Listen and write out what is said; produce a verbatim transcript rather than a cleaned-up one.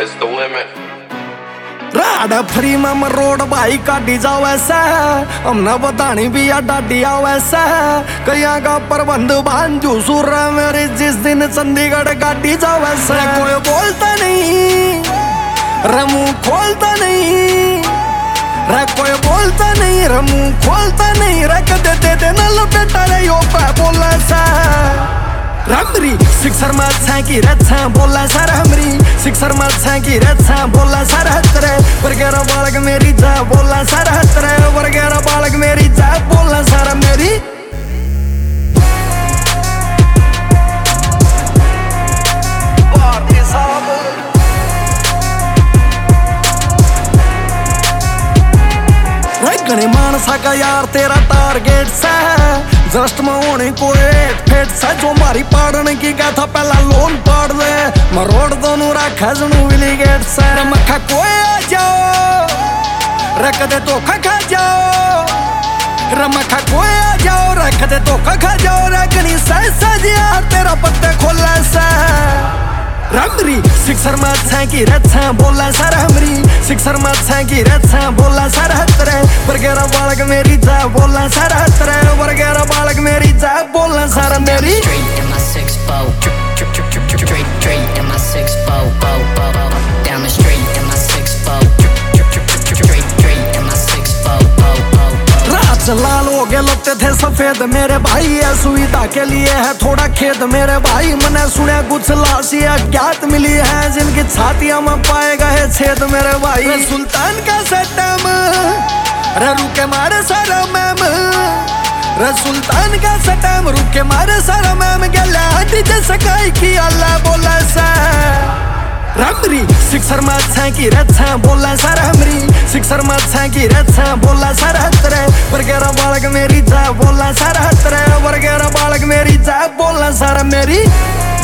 Sky's the limit. राड free में road भाई काटी जाओ ऐसा हमने बतानी भी या डाटी आओ ऐसा कहीं का प्रबंध बांधू सुर मेरे जिस दिन चंडीगढ़ काटी जाओ ऐसा कोई बोलता नहीं रमू खोलता नहीं रे कोई बोलता नहीं रमू खोलता नहीं रख देते दे न लपेटा रे यो पे बोला सा रमरी सिक्सर में छा की रच्छा बोला सर हमरी सिक्सर में छा की रच्छा बोला सर हतरे वरगेरा बालक मेरी जा बोला सर हतरे वरगेरा बालक मेरी जा बोला सर मेरी गणे मानसा का यार तेरा टारगेट सा जस्ट में होने को एक फेट सा जो मारी पाड़ने की क्या था पहला लोन पाड़ दे मरोड़ दोनों रखा जनू विली गेट सा मक्खा कोई आ जाओ रख दे तो खा जाओ रमखा कोई आ जाओ रख दे तो खा जाओ रखनी सह सजिया तेरा पत्ते खोला सा रमरी सिक्सर में छा की रच्छा बोला सर हमरी सिक्सर में छा की रच्छा बोला सर हतरे वरगेरा बालक मेरी जा बोला सर हतरे वरगेरा बालक मेरी जा बोला सर मेरी लाल हो गए लगते थे सफेद मेरे भाई है सुविधा के लिए है थोड़ा खेद मेरे भाई मैंने सुना कुछ लाशियां अज्ञात मिली है जिनकी छातियां में पाए गए छेद मेरे भाई सुल्तान का सटम रे रुके मारे सारा मैम रे सुल्तान का सटम रुके मारे सारा मैम गला जैसे काई की अल्लाह बोला सा रमरी सिक्सर में छा की रच्छा बोला सर हमरी सिक्सर में छा की रच्छा बोला सर हतरे वरगेरा बालक मेरी जा बोला सर हतरे वरगेरा बालक मेरी जा बोला सर मेरी